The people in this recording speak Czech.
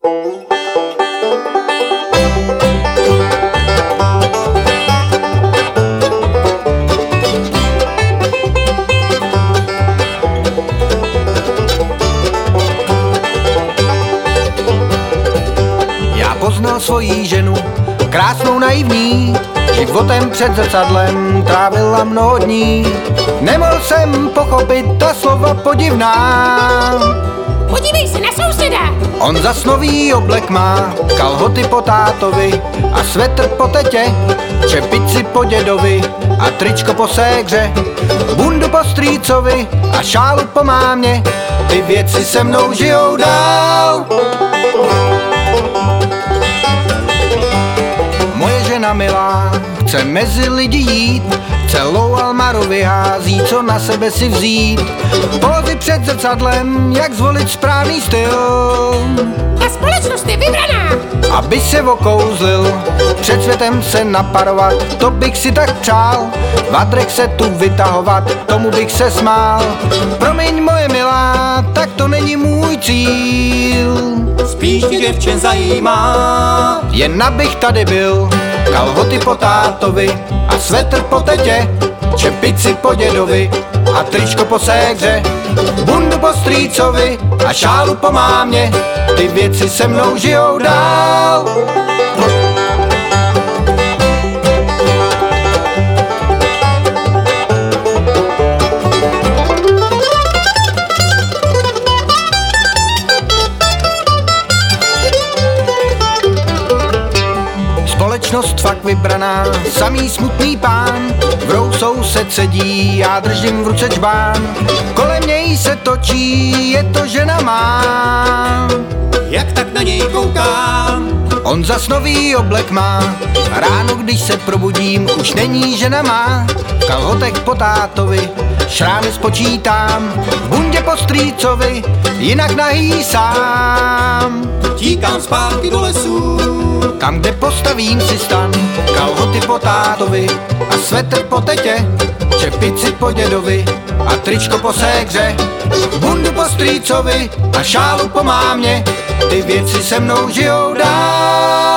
Poznal svoji ženu, krásnou naivní, životem před zrcadlem trávila mnoho dní. Nemohl jsem pochopit ta slova podivná. Podívej se na souseda! On zas nový oblek má, kalhoty po tátovi a svetr po tetě, čepici po dědovi a tričko po ségře, bundu po strýcovi a šálu po mámě. Ty věci se mnou žijou dál. Žena milá, chce mezi lidi jít, celou Almaru vyhází, co na sebe si vzít. Pózy před zrcadlem, jak zvolit správný styl. Ta společnost je vybraná! Aby se okouzlil, před světem se naparovat, to bych si tak přál. Vadrek se tu vytahovat, tomu bych se smál. Promiň moje milá, tak to není můj cíl. Spíš tě děvče zajímá, jen abych tady byl. Kalhoty po tátovi a svetr po tetě, čepici po dědovi a tričko po ségře, bundu po strýcovi a šálu po mámě. Ty věci se mnou žijou dál. Společnost fakt vybraná, samý smutný pán, v rousou se cedí, já držím v ruce džbán. Kolem něj se točí, je to žena má. Jak tak na něj koukám, on zas nový oblek má, ráno když se probudím, už není žena má. V kalhotech po tátovi, šrámy spočítám, v bundě po strýcovi, jinak nahý sám. tíkám zpátky do lesů, tam, kde postavím si stan. Kalhoty po tátovi a svetr po tetě, čepici po dědovi a tričko po ségře, bundu po strýcovi a šálu po mámě. Ty věci se mnou žijou dál.